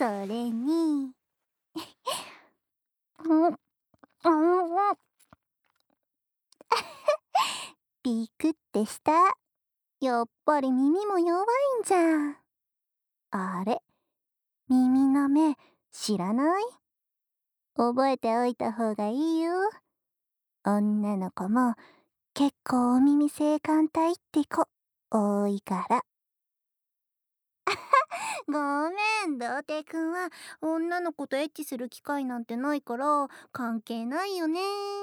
それに、うん、ビクってした。やっぱり耳も弱いんじゃん。あれ、耳の目、知らない？覚えておいた方がいいよ。女の子も結構お耳性感帯って子多いから。ごめん、童貞くんは女の子とエッチする機会なんてないから関係ないよね。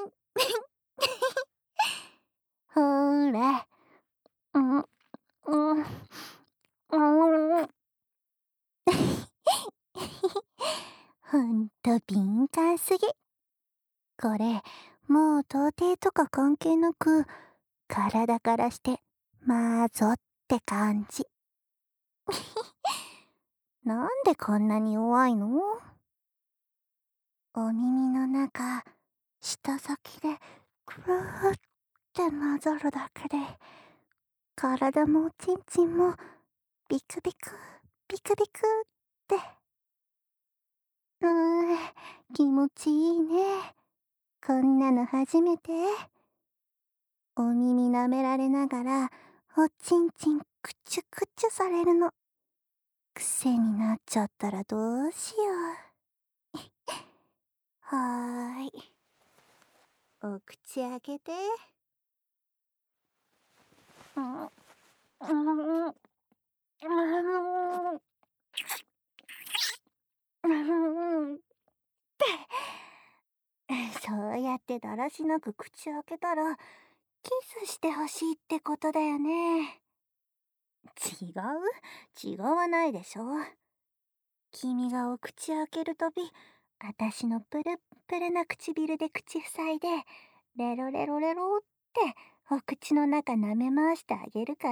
ほーら、うん、うん、うん。ほんと敏感すぎ。これ、もう童貞とか関係なく、体からして、まあぞって感じ。なんでこんなに弱いの？お耳の中、舌先でくるーってなぞるだけで、体もおちんちんもビクビク、ビクビクって。気持ちいいね。こんなの初めて。お耳舐められながら、おちんちんくちゅくちゅされるの。癖になっちゃったらどうしよう。はーい。お口開けて。うん、うん、そうやってだらしなく口開けたら、キスしてほしいってことだよね。違う？違わないでしょ。君がお口開けるとび、あたしのプルップルな唇で口塞いで、レロレロレロってお口の中舐め回してあげるから。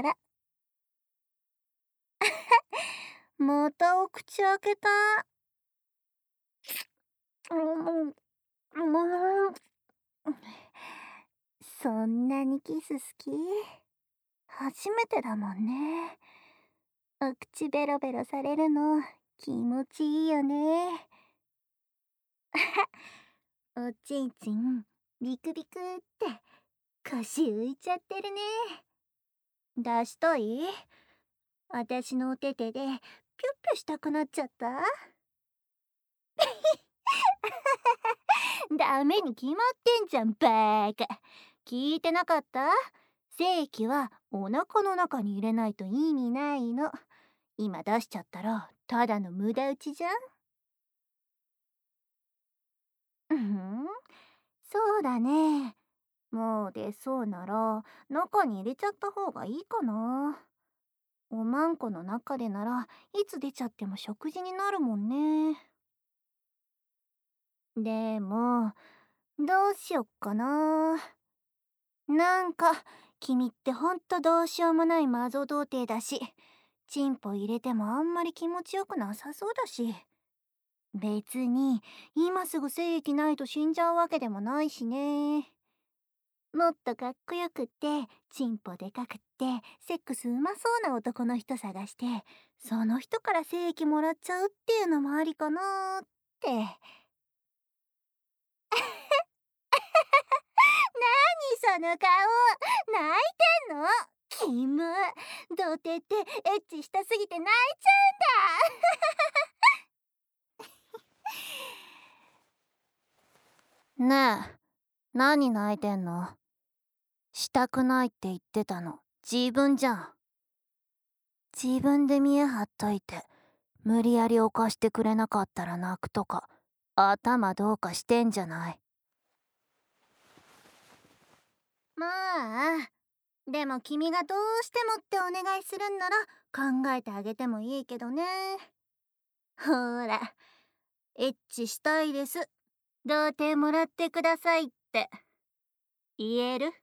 またお口開けた。うん、そんなにキス好き？初めてだもんね。お口ベロベロされるの気持ちいいよね。おちんちんビクビクって腰浮いちゃってるね。出したい？あたしのお手手でピュッピュしたくなっちゃった。ダメに決まってんじゃん、バーカ。聞いてなかった？精液はお腹の中に入れないと意味ないの。今出しちゃったらただの無駄打ちじゃん。そうだね。もう出そうなら中に入れちゃった方がいいかな。おまんこの中でならいつ出ちゃっても食事になるもんね。でもどうしよっかな。なんか君ってほんとどうしようもないマゾ童貞だし、チンポ入れてもあんまり気持ちよくなさそうだし、別に今すぐ精液ないと死んじゃうわけでもないしね。もっとかっこよくってチンポでかくってセックスうまそうな男の人探して、その人から精液もらっちゃうっていうのもありかなーって。何その顔、泣いてんの？キム、童貞ってエッチしたすぎて泣いちゃうんだ。ねえ、何泣いてんの？したくないって言ってたの自分じゃん。自分で見え張っといて無理やり犯してくれなかったら泣くとか頭どうかしてんじゃない。まあ、でも君がどうしてもってお願いするんなら考えてあげてもいいけどね。ほーら、エッチしたいです。童貞もらってくださいって言える？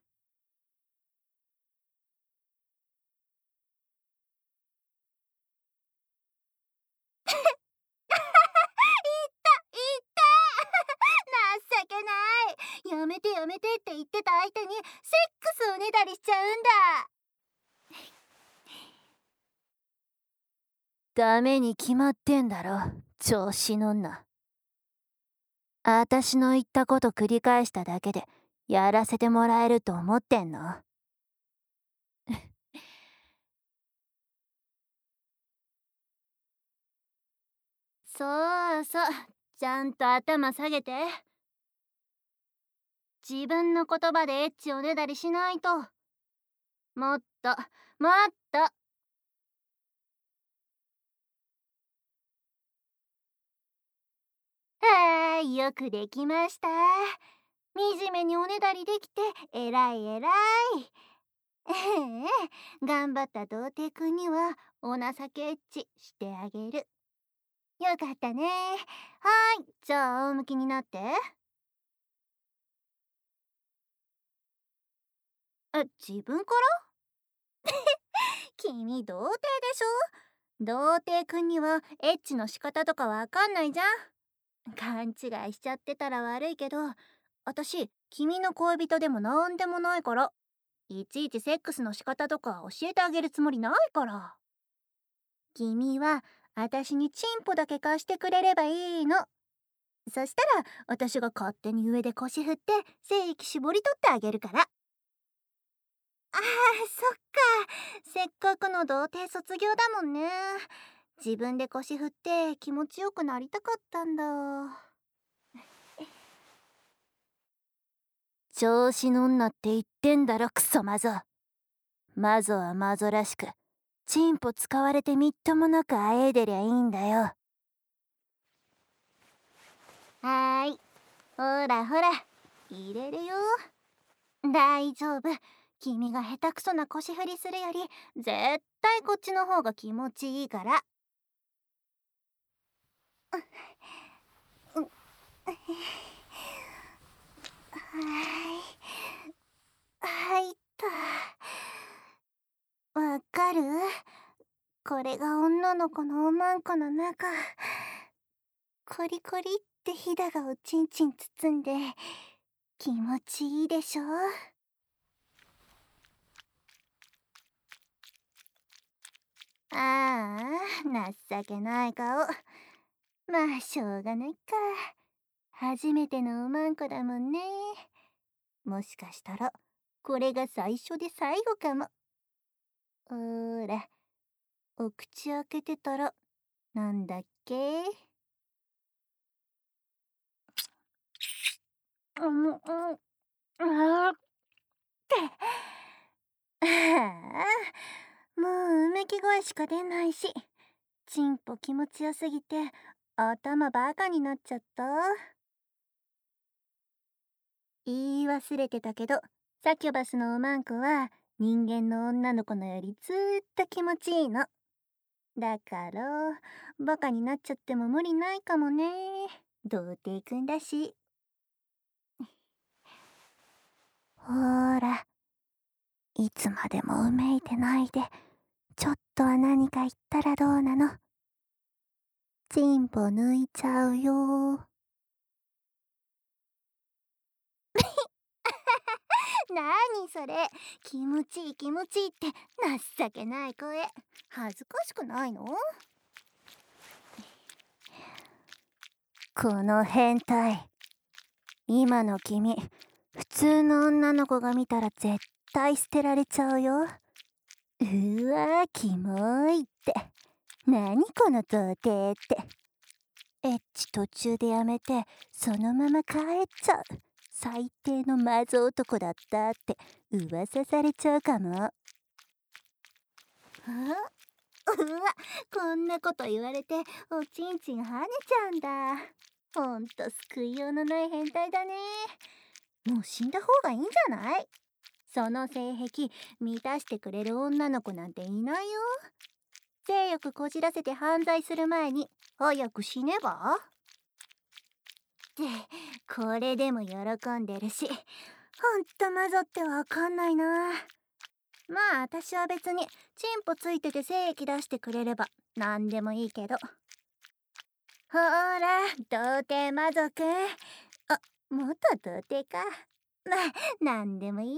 言った情けない。やめてやめてって言ってた相手にセックスをねだりしちゃうんだ。 ダメに決まってんだろ、調子乗んな。あたしの言ったこと繰り返しただけでやらせてもらえると思ってんの？そうそう、ちゃんと頭下げて。自分の言葉でエッチをねだりしないと。もっと、もっと。はーい、よくできました。惨めにおねだりできてえらいえらい。ええ、頑張った童貞くんにはお情けエッチしてあげる。よかったね。はーい、じゃあ仰向きになって。自分から君童貞でしょ。童貞くんにはエッチの仕方とかわかんないじゃん。勘違いしちゃってたら悪いけど、私君の恋人でもなんでもないから、いちいちセックスの仕方とか教えてあげるつもりないから。君は私にチンポだけ貸してくれればいいの。そしたら私が勝手に上で腰振って精液絞り取ってあげるから。あー、そっか。せっかくの童貞卒業だもんね。自分で腰振って気持ちよくなりたかったんだ。調子乗んなって言ってんだろ、クソマゾ。マゾはマゾらしくチンポ使われてみっともなくあえいでりゃいいんだよ。はーい、ほらほら、入れるよ。大丈夫。君が下手くそな腰振りするより絶対こっちの方が気持ちいいから。はいっと。わかる？これが女の子のおまんこの中。コリコリってひだがおちんちん包んで気持ちいいでしょ。ああ、情けない顔。まあしょうがないか。初めてのおまんこだもんね。もしかしたらこれが最初で最後かも。ほーら、お口開けてたらなんだっけ。あーって。ああ、もううめき声しか出ないし、チンポ気持ちよすぎて頭バカになっちゃった。言い忘れてたけど、サキュバスのおまんこは人間の女の子のよりずーっと気持ちいいの。だからバカになっちゃっても無理ないかもね。童貞くんだし。ほーら、いつまでもうめいてないで、ちょっとは何か言ったらどうなの。チンポ抜いちゃうよ。なにそれ、気持ちいい気持ちいいって情けない声。恥ずかしくないの？この変態。今の君、普通の女の子が見たら絶対捨てられちゃうよ。うわ、キモいって。何この童貞って。エッチ途中でやめてそのまま帰っちゃう最低のマゾ男だったって噂されちゃうかも。うわ、こんなこと言われておちんちん跳ねちゃうんだ。ほんと救いようのない変態だね。もう死んだ方がいいんじゃない？その性癖満たしてくれる女の子なんていないよ。性欲こじらせて犯罪する前に早く死ねば？ってこれでも喜んでるし、ほんとマゾってわかんないな。まあ私は別にチンポついてて精液出してくれればなんでもいいけど。ほーら童貞マゾくん。あ、元童貞か。まあなんでもいいや。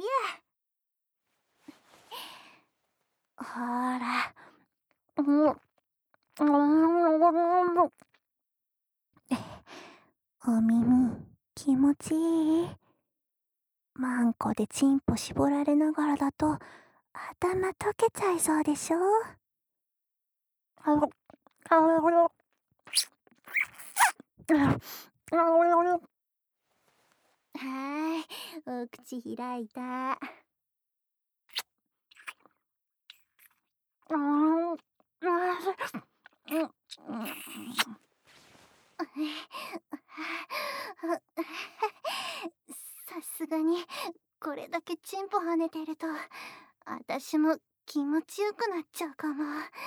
ほーら、 お耳気持ちいい。マンコでチンポ絞られながらだと頭溶けちゃいそうでしょ。はい、お口開いた。さすがにこれだけチンポ跳ねてると私も気持ちよくなっちゃうかも。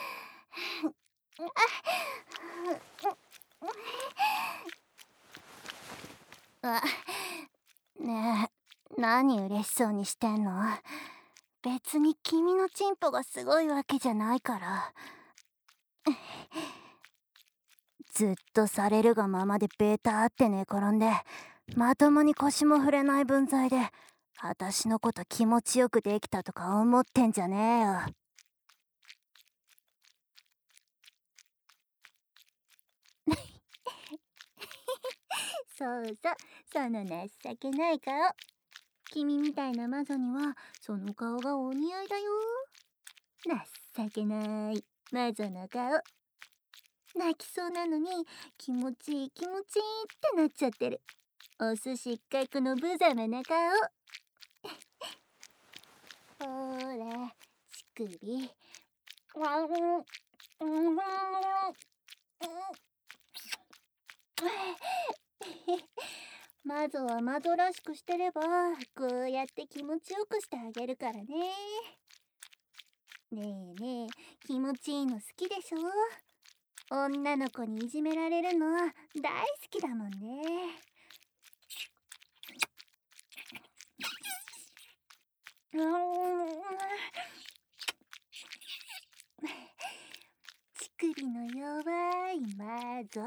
あ、ねえ、何嬉しそうにしてんの？別に君のチンポがすごいわけじゃないから。ずっとされるがままでベータって寝転んでまともに腰も振れない分際で私のこと気持ちよくできたとか思ってんじゃねえよ。そうそう、その情けない顔。君みたいな魔女にはその顔がお似合いだよ。情けない魔女の顔。泣きそうなのに気持ちいい気持ちいいってなっちゃってるお寿司一角の無様な顔。ほら乳首。魔女は魔女らしくしてればこうやって気持ちよくしてあげるからね。ねえねえ、気持ちいいの好きでしょ？女の子にいじめられるの大好きだもんね。乳首の弱い魔女。チュッチュッ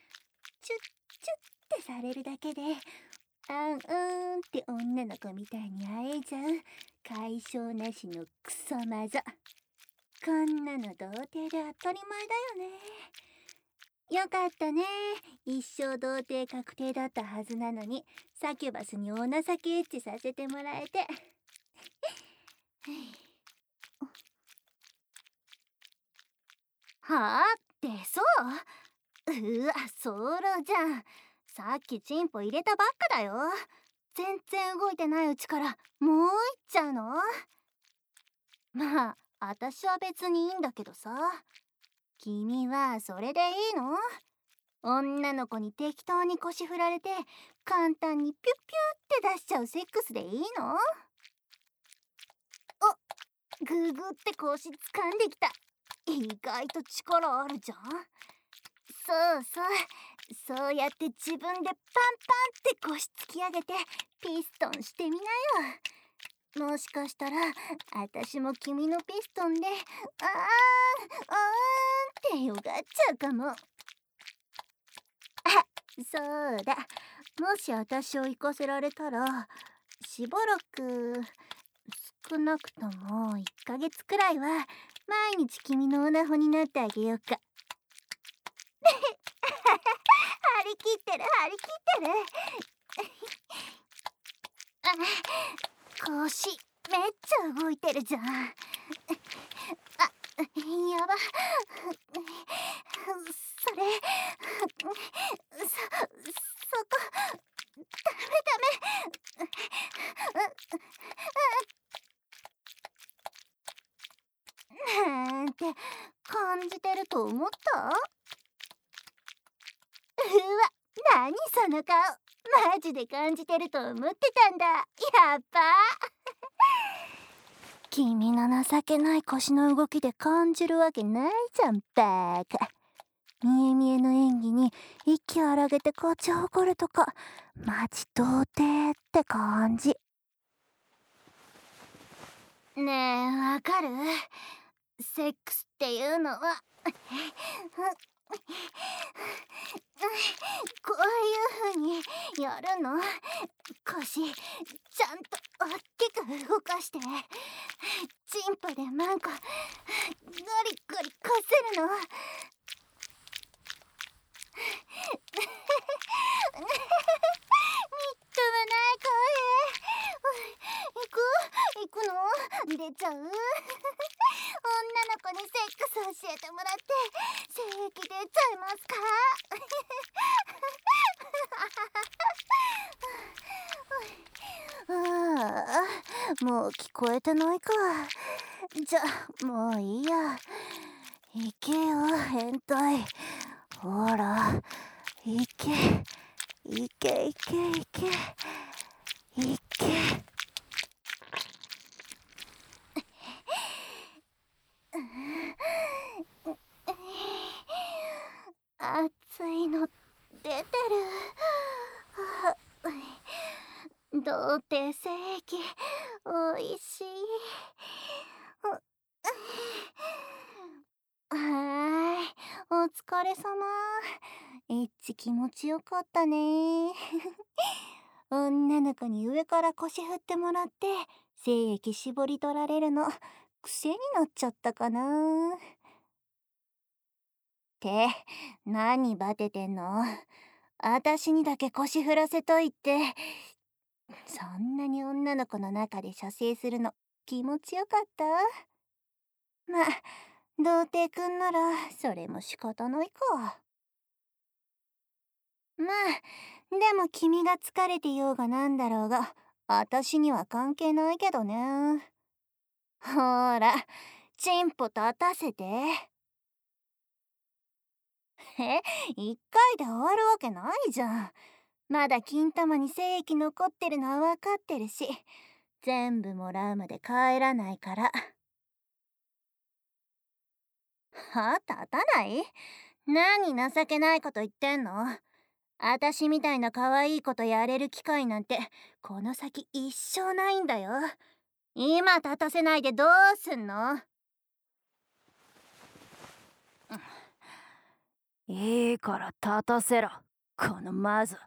ってされるだけであんって女の子みたいに会えちゃう解消なしのクソ魔女。こんなの童貞で当たり前だよね。よかったね。一生童貞確定だったはずなのにサキュバスにお情けエッチさせてもらえて。はあってそううわ、そらじゃん。さっきチンポ入れたばっかだよ。全然動いてないうちからもういっちゃうの？まあ私は別にいいんだけどさ。君はそれでいいの？女の子に適当に腰振られて簡単にピュッピュって出しちゃうセックスでいいの？お、ググって腰掴んできた。意外と力あるじゃん。そうそう、そうやって自分でパンパンって腰突き上げてピストンしてみなよ。もしかしたら私も君のピストンでってよがっちゃうかも。あ、そうだ、もし私を行かせられたらしばらく少なくとも1ヶ月くらいは毎日君のオナホになってあげようか。張り切ってる張り切ってる。腰めっちゃ動いてるじゃん。あ、やば。それそこダメダメ。なんて感じてると思った？うわ、何その顔。マジで感じてると思ってたんだ。やっば。君の情けない腰の動きで感じるわけないじゃん、バカ。見え見えの演技に息荒げて勝ち誇るとかマジ童貞って感じ。ねえ、わかる？セックスっていうのはこういう風にやるの？腰ちゃんと大きく動かしてチンポでマンコゴリゴリこするの。 れちゃう。女の子にセックス教えてもらって精液出ちゃいますか？ああ、もう聞こえてないか。じゃ、もういいや。行けよ、変態。ほら、行け、行け、行け、行け、行け。熱いの出てる。童貞精液おいしい。はーい、お疲れ様。エッチ気持ちよかったね。女の子に上から腰振ってもらって精液絞り取られるの癖になっちゃったかな。って何バテてんの？私にだけ腰振らせといて。そんなに女の子の中で射精するの気持ちよかった？まあ童貞くんならそれも仕方ないか。まあでも君が疲れてようがなんだろうが私には関係ないけどね。ほーらチンポ立たせて。一回で終わるわけないじゃん。まだ金玉に精液残ってるのは分かってるし、全部もらうまで帰らないから。はあ、立たない？何情けないこと言ってんの？あたしみたいな可愛いことやれる機会なんてこの先一生ないんだよ。今立たせないでどうすんの？ いいから立たせろ、このマズ。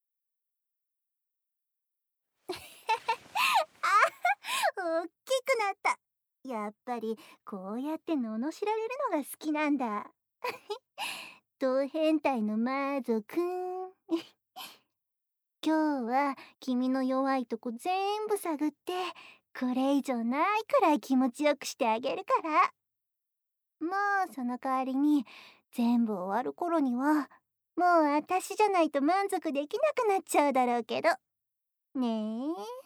大きくなった。やっぱりこうやって罵られるのが好きなんだ。ド変態のマゾくん。今日は君の弱いとこ全部探ってこれ以上ないくらい気持ちよくしてあげるから。もうその代わりに全部終わる頃にはもう私じゃないと満足できなくなっちゃうだろうけどねえ。